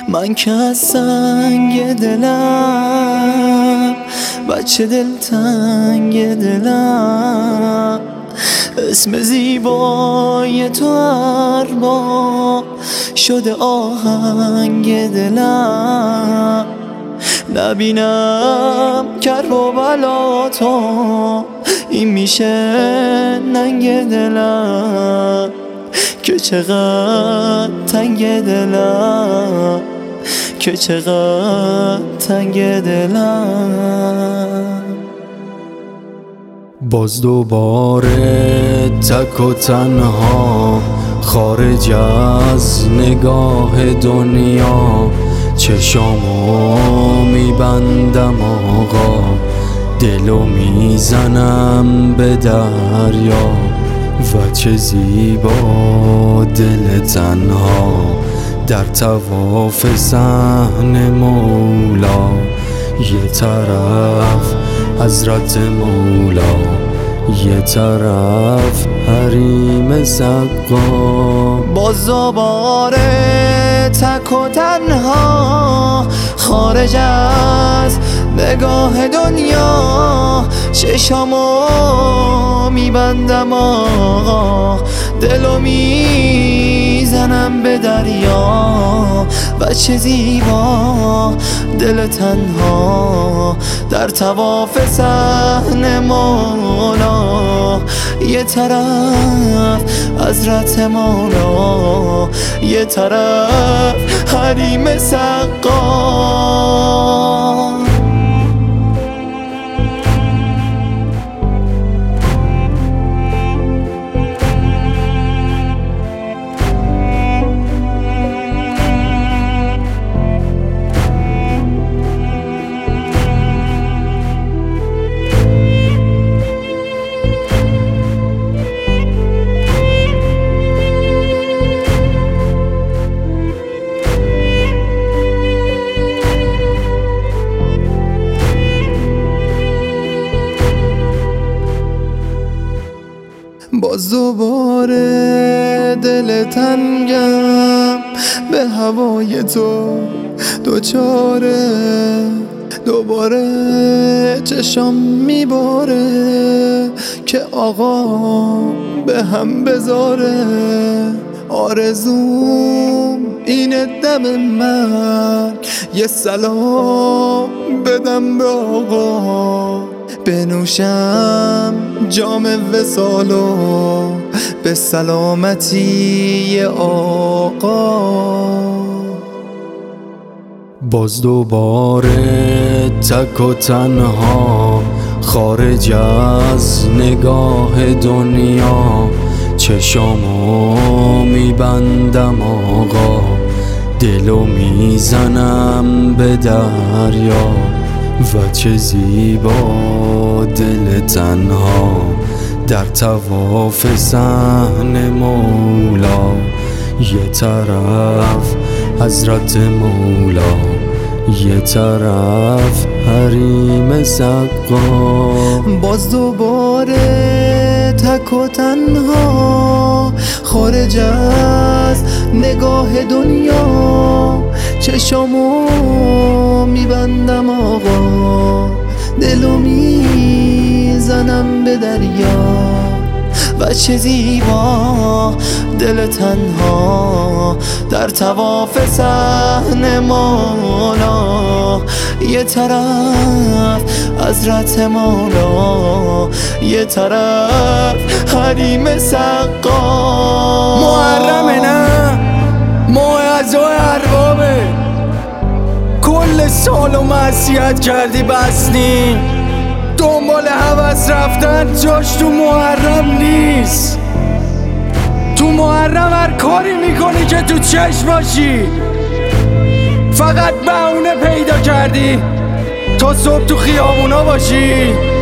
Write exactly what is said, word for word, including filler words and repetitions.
من که از سنگ دلم، بچه دلتنگ دلم، اسم زیبای تو ارباب شده آهنگ دلم. نبینم کرب و بلا تو، این میشه ننگ دلم، که چقدر تنگ دلم، که چقدر تنگ دلم. باز دوباره تک و تنها، خارج از نگاه دنیا، چشامو میبندم آقا، دلو میزنم به دریا. و چه زیبا دل تنها در طواف صحن مولا، یه طرف حضرت مولا، یه طرف حریم سقا. باز دوباره تک و تنها، خارج از نگاه دنیا، چشامو میبندم آقا، دلو میزنم به دریا. و چه زیبا دل تنها در طواف صحن مولا، یه طرف حضرت مولا، یه طرف حریم سقا. باز دوباره دل تنگم به هوای تو دوچاره، دوباره چشم میباره که آقا به هم بذاره. آرزوم اینه دم من یه سلام بدم به آقا، بنوشم جام وصالو به سلامتی آقا. باز دوباره تک و تنها، خارج از نگاه دنیا، چشامو میبندم آقا، دلو میزنم به دریا. و چه زیبا دل تنها در طواف صحن مولا، یه طرف حضرت مولا، یه طرف حریم سقا. باز دوباره تک و تنها، خارج از نگاه دنیا، چشامو میبندم آقا، دلو میزنم به دریا. و چه زیبا دل تنها در طواف صحن مولا، یه طرف حضرت مولا، یه طرف حریم سقا. محرمه نه موعظه و اربابه، کل سالو معصیت کردی بسنی، دنبال هوس رفتن جاش تو محرم نیست. تو محرم هر کاری میکنی که تو چشم باشی، فقط بهونه پیدا کردی تا صبح تو خیابونا باشی.